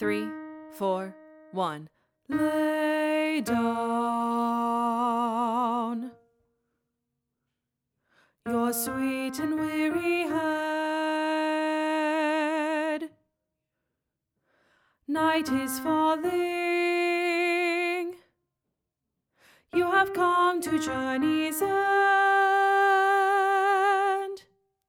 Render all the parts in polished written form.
3, 4, 1. Lay down your sweet and weary head. Night is falling. You have come to journey's end.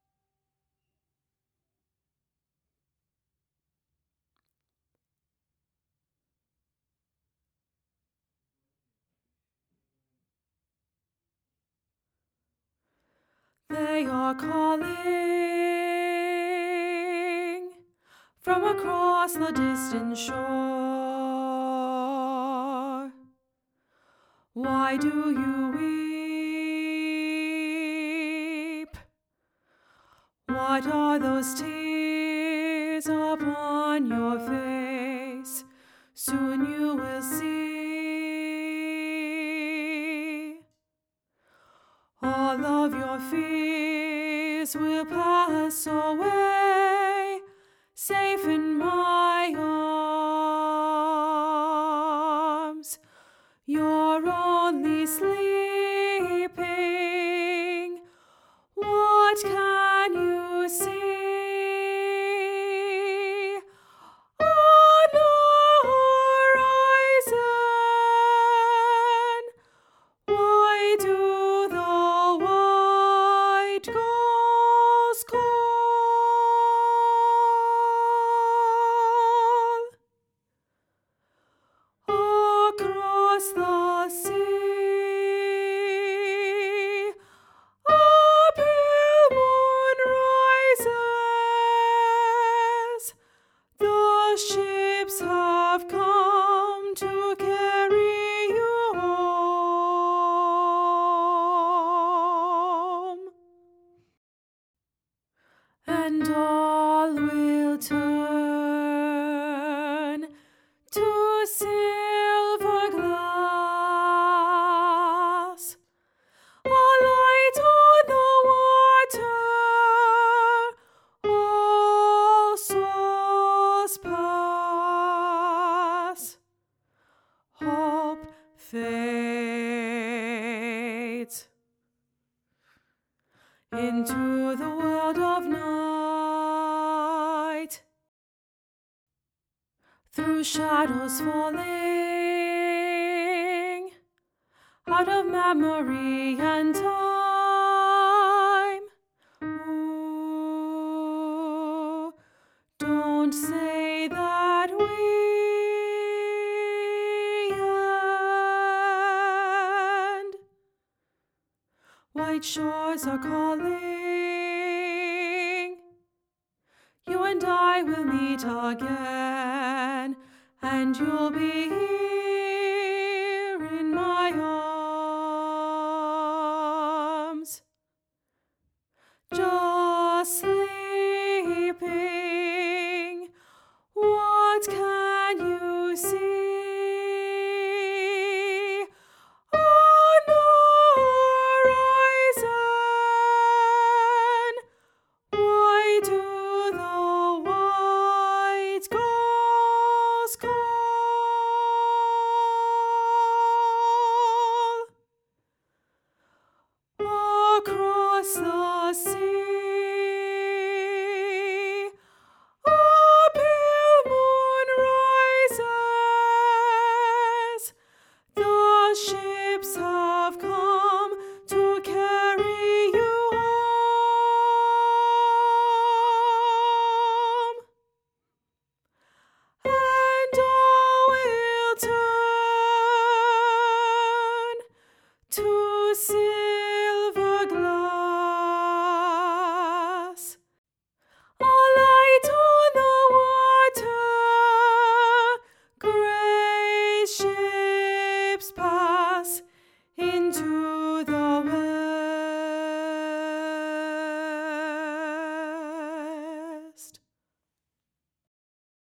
They are calling from across the distant shore. Why do you weep? What are those tears upon your face? Soon you will see. All of your fears will pass away, safe in my arms. You're only sleeping. What can you see? On the horizon, why do the white gulls call? Across the sea, a pale moon rises. The ships have come to carry you home, and all will turn to silver glass. A light on the water, all souls pass. Hope fades into the world of night, through shadows falling out of memory and time. Ooh, don't say that we end. White shores are calling. You and I will meet again, and you'll be here in my arms.